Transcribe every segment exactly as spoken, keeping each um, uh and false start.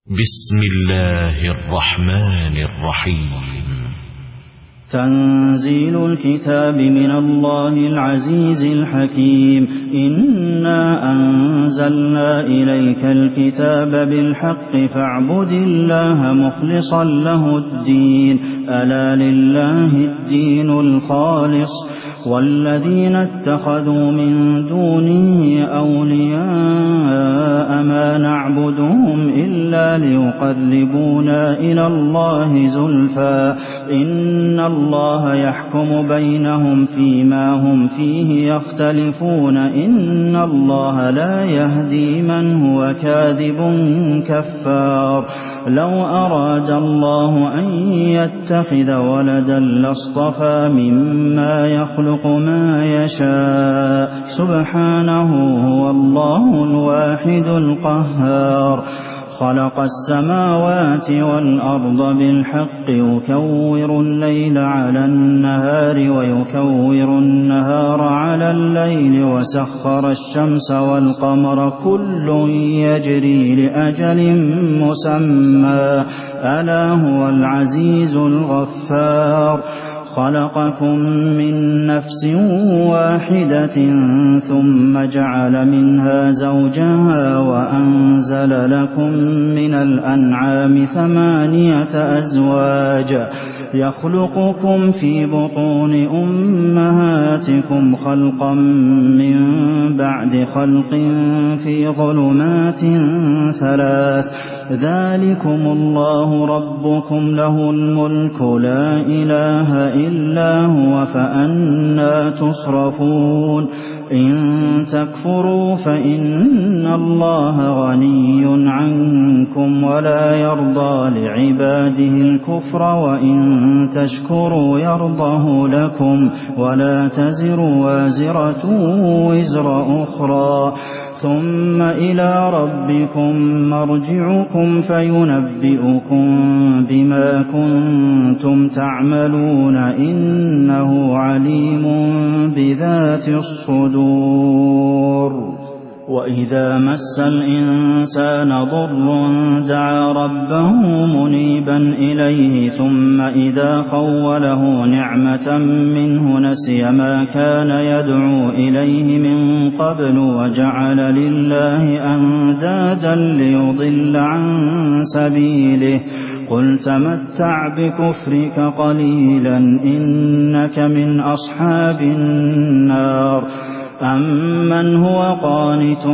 بسم الله الرحمن الرحيم. تنزيل الكتاب من الله العزيز الحكيم. إنا أنزلنا إليك الكتاب بالحق فاعبد الله مخلصا له الدين، ألا لله الدين الخالص، والذين اتخذوا من دونه أولياء ما نعبدهم إلا ليقربونا إلى الله زلفى إن الله يحكم بينهم فيما هم فيه يختلفون إن الله لا يهدي من هو كاذب كفار. لو أراد الله أن يتخذ ولدا لاصطفى مما يخلق ما يشاء، سبحانه هو الله الواحد القهار. خلق السماوات والأرض بالحق يكور الليل على النهار ويكور النهار على الليل، وسخر الشمس والقمر كل يجري لأجل مسمى، ألا هو العزيز الغفار. خلقكم من نفس واحدة ثم جعل منها زوجها وأنزل لكم من الأنعام ثمانية أزواج يخلقكم في بطون أمهاتكم خلقا من بعد خلق في ظلمات ثلاث، ذلكم الله ربكم له الملك لا إله إلا هو فأنى تصرفون. إن تكفروا فإن الله غني عنكم ولا يرضى لعباده الكفر، وإن تشكروا يرضه لكم، ولا تزر وازرة وزر أخرى، ثم إلى ربكم مرجعكم فينبئكم بما كنتم تعملون، إنه عليم بذات الصدور. وإذا مس الإنسان ضر دعا ربه منيبا إليه، ثم إذا خوله نعمة منه نسي ما كان يدعو إليه من قبل وجعل لله أندادا ليضل عن سبيله. قل تمتع بكفرك قليلا إنك من أصحاب النار. أمن هو قانت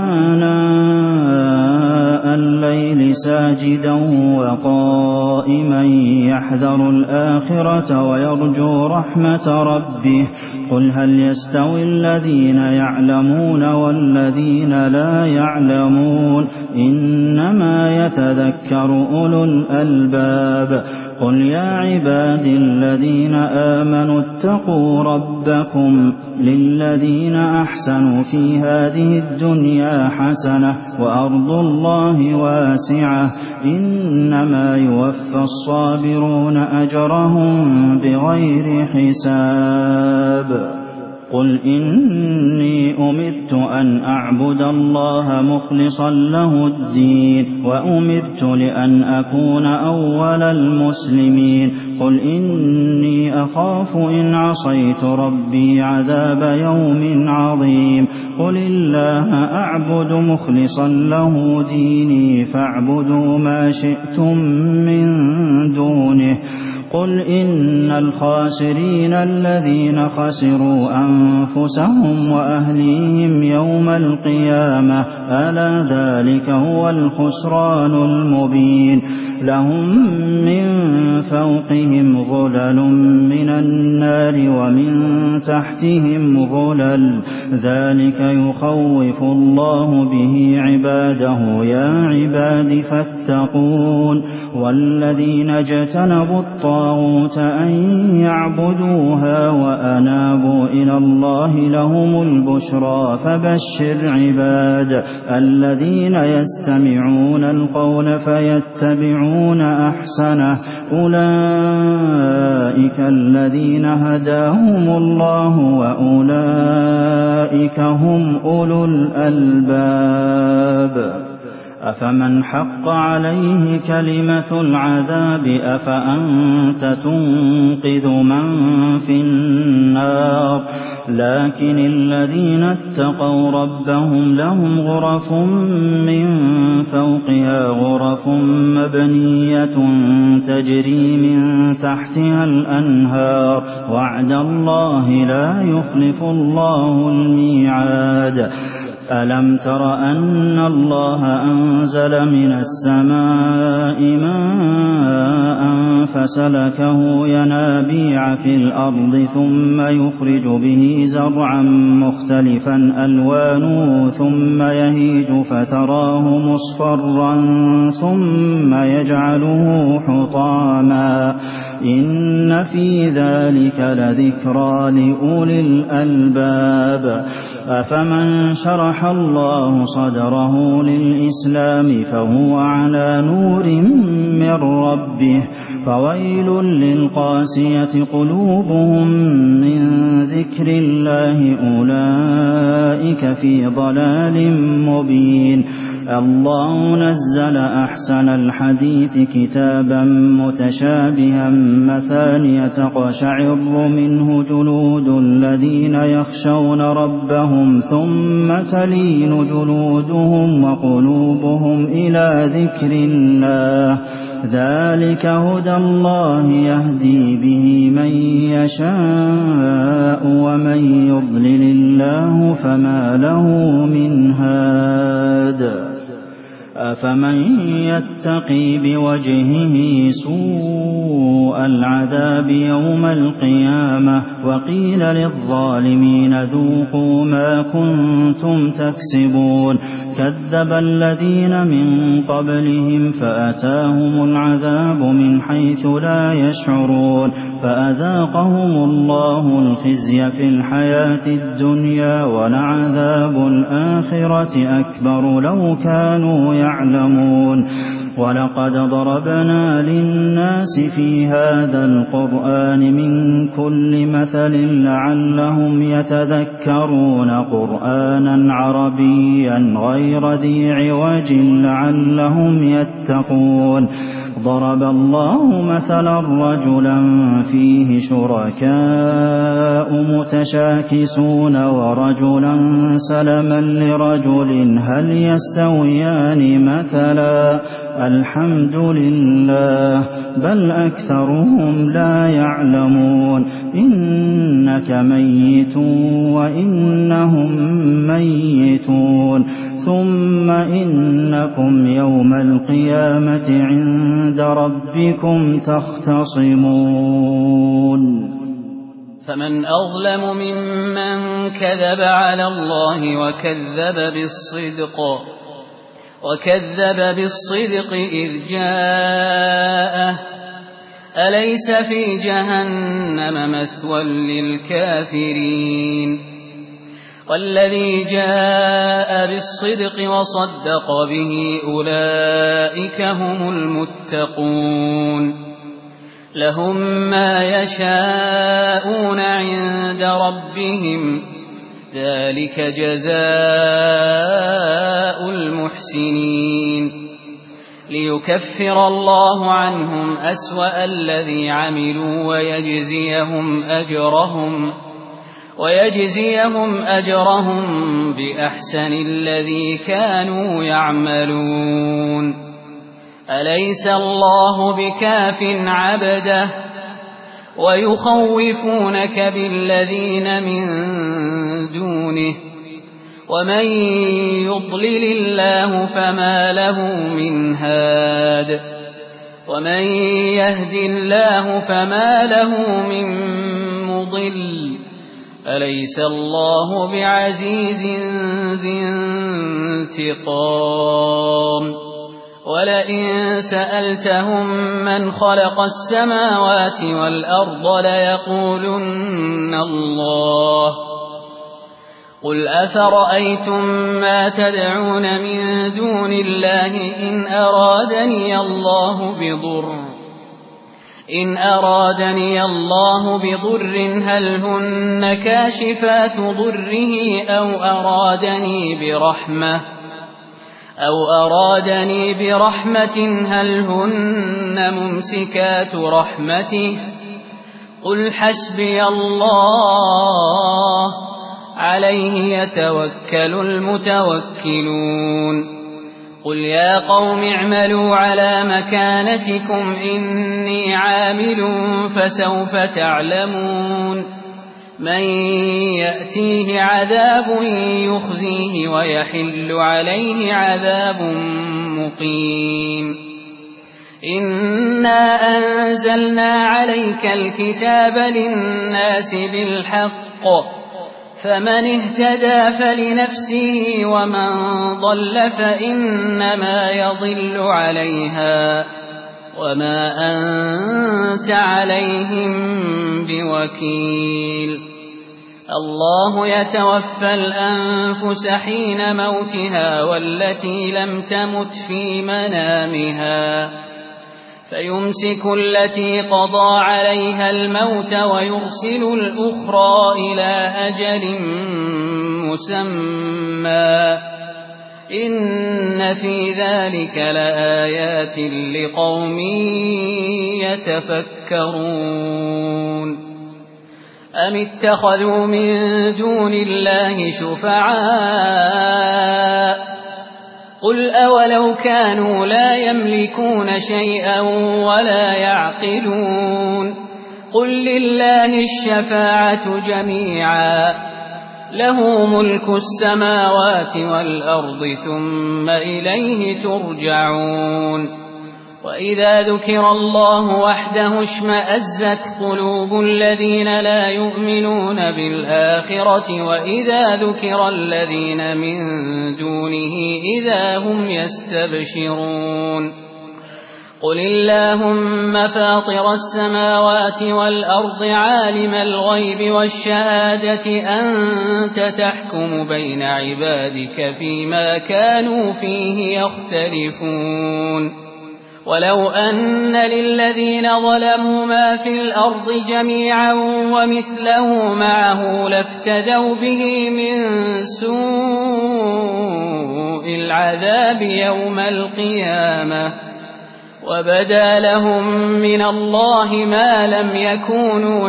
آناء الليل ساجدا وقائما يحذر الآخرة ويرجو رحمة ربه، قل هل يستوي الذين يعلمون والذين لا يعلمون، إنما يتذكر أولو الألباب. قل يا عبادي الذين آمنوا اتقوا ربكم للذين أحسنوا في هذه الدنيا حسنة وأرض الله واسعة، إنما يوفى الصابرون أجرهم بغير حساب. قل إني أمرت أن أعبد الله مخلصا له الدين، وأمرت لأن أكون أول المسلمين. قل إني أخاف إن عصيت ربي عذاب يوم عظيم. قل الله أعبد مخلصا له ديني فاعبدوا ما شئتم من دونه. قل إن الخاسرين الذين خسروا أنفسهم وأهليهم يوم القيامة، ألا ذلك هو الخسران المبين. لهم من فوقهم ظلل من النار ومن تحتهم ظلل، ذلك يخوف الله به عباده، يا عباد فاتقون. والذين اجتنبوا الطاغوت أن يعبدوها وأنابوا إلى الله لهم البشرى، فبشر عباد الذين يستمعون القول فيتبعون أحسنه، أولئك الذين هداهم الله وأولئك هم أولو الألباب. أفمن حق عليه كلمة العذاب أفأنت تنقذ من في النار لكن الذين اتقوا ربهم لهم غرف من فوقها غرف مبنية تجري من تحتها الأنهار وعد الله لا يخلف الله الميعاد ألم تر أن الله أنزل من السماء ماء فسلكه ينابيع في الأرض ثم يخرج به زرعا مختلفا ألوانه ثم يهيج فتراه مصفرا ثم يجعله حطاما إن في ذلك لذكرى لأولي الألباب أفمن شرح الله صدره للإسلام فهو على نور من ربه فويل للقاسية قلوبهم من ذكر الله أولئك في ضلال مبين الله نزل أحسن الحديث كتابا متشابها مثانية تقشعر منه جلود الذين يخشون ربهم ثم تلين جلودهم وقلوبهم إلى ذكر الله ذلك هدى الله يهدي به من يشاء ومن يضلل الله فما له من هاد أفمن يتقي بوجهه سوء العذاب يوم القيامة وقيل للظالمين ذوقوا ما كنتم تكسبون كذب الذين من قبلهم فأتاهم العذاب من حيث لا يشعرون فأذاقهم الله الخزي في الحياة الدنيا ولعذاب الآخرة أكبر لو كانوا يعلمون ولقد ضربنا للناس في هذا القرآن من كل مثل لعلهم يتذكرون قرآنا عربيا غير ذي عوج لعلهم يتقون ضرب الله مثلا رجلا فيه شركاء متشاكسون ورجلا سلما لرجل هل يستويان مثلا الحمد لله بل أكثرهم لا يعلمون إنك ميت وإنهم ميتون ثم إنكم يوم القيامة عند ربكم تختصمون فمن أظلم ممن كذب على الله وكذب بالصدق وكذب بالصدق إذ جاءه أليس في جهنم مثوى للكافرين والذي جاء بالصدق وصدق به أولئك هم المتقون لهم ما يشاءون عند ربهم ذلك جزاء المحسنين ليكفر الله عنهم أسوأ الذي عملوا ويجزيهم أجرهم ويجزيهم أجرهم بأحسن الذي كانوا يعملون أليس الله بكاف عبده ويخوفونك بالذين من دونه ومن يضلل الله فما له من هاد ومن يهد الله فما له من مضل أليس الله بعزيز ذي انتقام ولئن سألتهم من خلق السماوات والأرض ليقولن الله قل أفرأيتم ما تدعون من دون الله إن أرادني الله بضر إن أرادني الله بضر هل هن كاشفات ضره أو أرادني برحمة أو أرادني برحمة هل هن ممسكات رحمته قل حسبي الله عليه يتوكل المتوكلون قل يا قوم اعملوا على مكانتكم إني عامل فسوف تعلمون من يأتيه عذاب يخزيه ويحل عليه عذاب مقيم إنا أنزلنا عليك الكتاب للناس بالحق فمن اهتدى فلنفسه ومن ضل فإنما يضل عليها وما أنت عليهم بوكيل الله يتوفى الأنفس حين موتها والتي لم تمت في منامها فيمسك التي قضى عليها الموت ويرسل الأخرى إلى أجل مسمى إن في ذلك لآيات لقوم يتفكرون أم اتخذوا من دون الله شفعاء قل أولو كانوا لا يملكون شيئا ولا يعقلون قل لله الشفاعة جميعا له ملك السماوات والأرض ثم إليه ترجعون وإذا ذكر الله وحده اشمأزت قلوب الذين لا يؤمنون بالآخرة وإذا ذكر الذين من دونه إذا هم يستبشرون قل اللهم فاطر السماوات والأرض عالم الغيب والشهادة أنت تحكم بين عبادك فيما كانوا فيه يختلفون ولو أن للذين ظلموا ما في الأرض جميعا ومثله معه لافتدوا به من سوء العذاب يوم القيامة وبدا لهم من الله ما لم يكونوا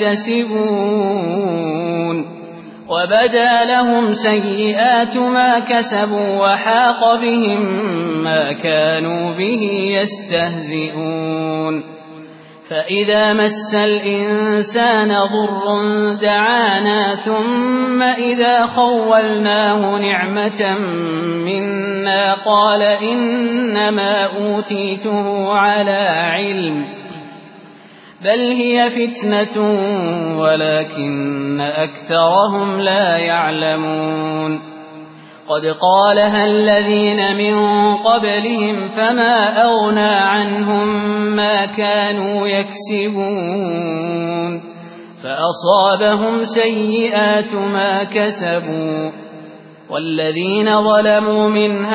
يحتسبون وبدا لهم سيئات ما كسبوا وحاق بهم ما كانوا به يستهزئون فإذا مس الإنسان ضر دعانا ثم إذا خولناه نعمة منا قال إنما أوتيته على علم بل هي فتنة ولكن أكثرهم لا يعلمون قد قالها الذين من قبلهم فما أغنى عنهم ما كانوا يكسبون فأصابهم سيئات ما كسبوا والذين ظلموا من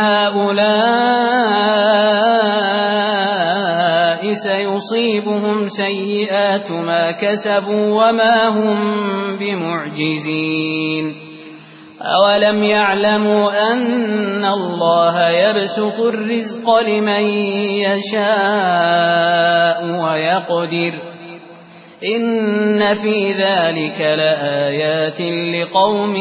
هؤلاء سيصيبهم سيئات ما كسبوا وما هم بمعجزين أولم يعلموا أن الله يبسط الرزق لمن يشاء ويقدر إن في ذلك لآيات لقوم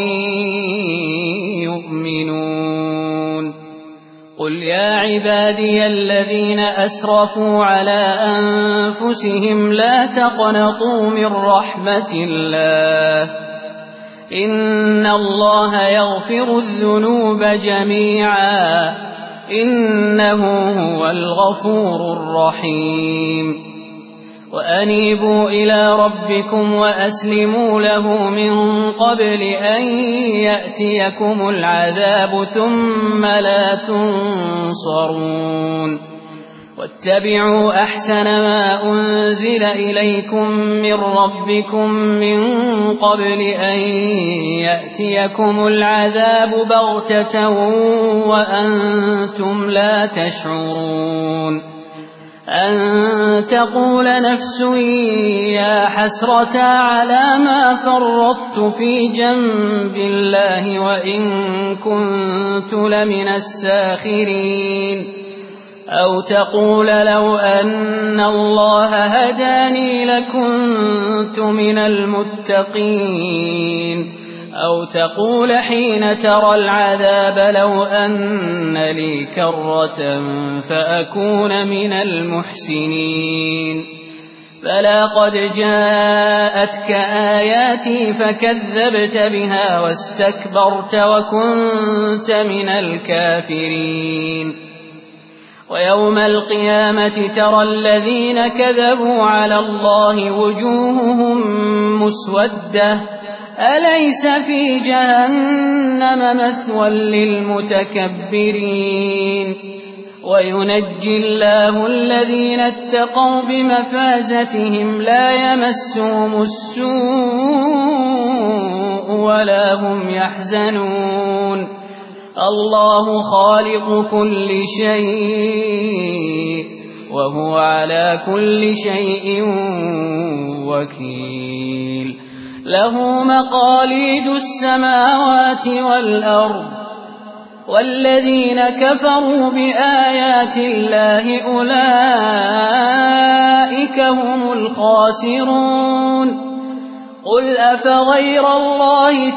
يؤمنون قل يا عبادي الذين أسرفوا على أنفسهم لا تقنطوا من رحمة الله إن الله يغفر الذنوب جميعا إنه هو الغفور الرحيم وأنيبوا إلى ربكم وأسلموا له من قبل أن يأتيكم العذاب ثم لا تنصرون واتبعوا أحسن ما أنزل إليكم من ربكم من قبل أن يأتيكم العذاب بغتة وأنتم لا تشعرون أن تقول نفس يا حسرة على ما فرطت في جنب الله وإن كنت لمن الساخرين أو تقول لو أن الله هداني لكنت من المتقين أو تقول حين ترى العذاب لو أن لي كرة فأكون من المحسنين فلا قد جاءتك آياتي فكذبت بها واستكبرت وكنت من الكافرين ويوم القيامة ترى الذين كذبوا على الله وجوههم مسودة أليس في جهنم مثوى للمتكبرين وينجي الله الذين اتقوا بمفازتهم لا يمسهم السوء ولا هم يحزنون الله خالق كل شيء وهو على كل شيء وكيل له مقاليد السماوات والأرض والذين كفروا بآيات الله أولئك هم الخاسرون قل أفغير الله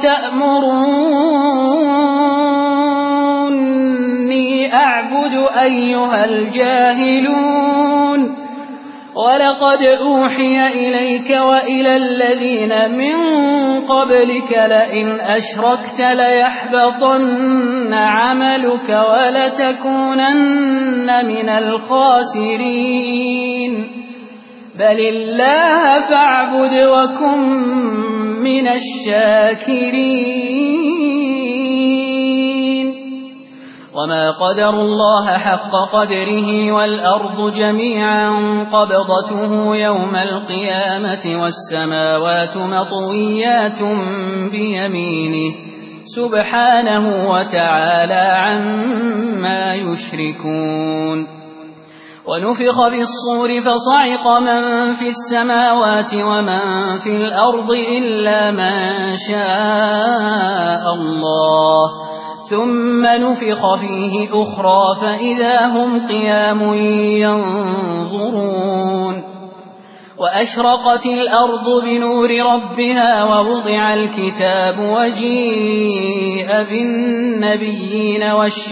تأمروني أعبد أيها الجاهلون ولقد أوحي إليك وإلى الذين من قبلك لئن أشركت ليحبطن عملك ولتكونن من الخاسرين بل الله فاعبد وكن من الشاكرين وما قدر الله حق قدره والأرض جميعا قبضته يوم القيامة والسماوات مطويات بيمينه سبحانه وتعالى عما يشركون ونفخ بالصور فصعق من في السماوات ومن في الأرض إلا من شاء الله ثم نفخ فيه أخرى فإذا هم قيام ينظرون وأشرقت الأرض بنور ربها ووضع الكتاب وجيء بالنبيين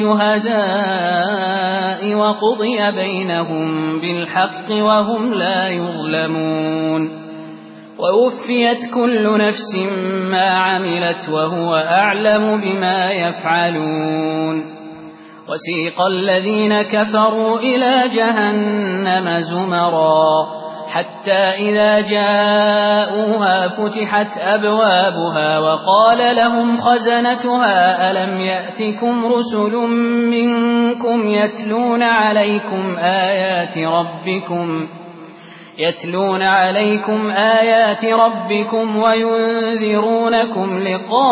والشهداء وقضي بينهم بالحق وهم لا يظلمون ووفيت كل نفس ما عملت وهو أعلم بما يفعلون وسيق الذين كفروا إلى جهنم زمرا حتى إذا جاءوها فتحت أبوابها وقال لهم خزنتها ألم يأتكم رسل منكم يتلون عليكم آيات ربكم يتلون عليكم آيات ربكم وينذرونكم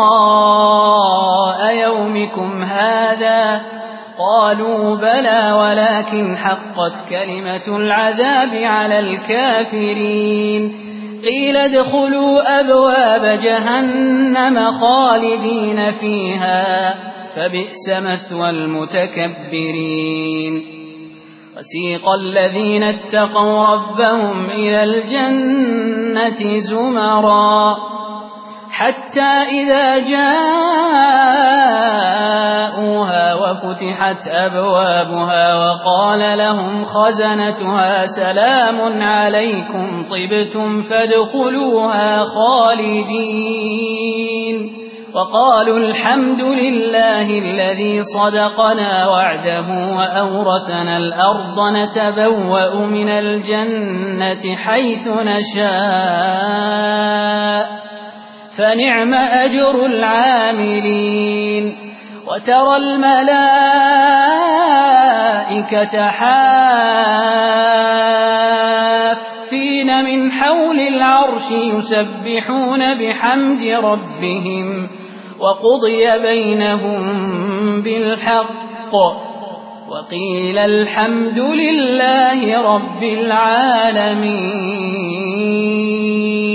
لقاء يومكم هذا قالوا بلى ولكن حقت كلمة العذاب على الكافرين قيل ادخلوا أبواب جهنم خالدين فيها فبئس مثوى المتكبرين وسيق الذين اتقوا ربهم إلى الجنة زمرا حتى إذا جاءوها وفتحت أبوابها وقال لهم خزنتها سلام عليكم طبتم فادخلوها خالدين وقالوا الحمد لله الذي صدقنا وعده وأورثنا الأرض نتبوأ من الجنة حيث نشاء فنعم أجر العاملين وترى الملائكة حافين من حول العرش يسبحون بحمد ربهم وقضي بينهم بالحق وقيل الحمد لله رب العالمين.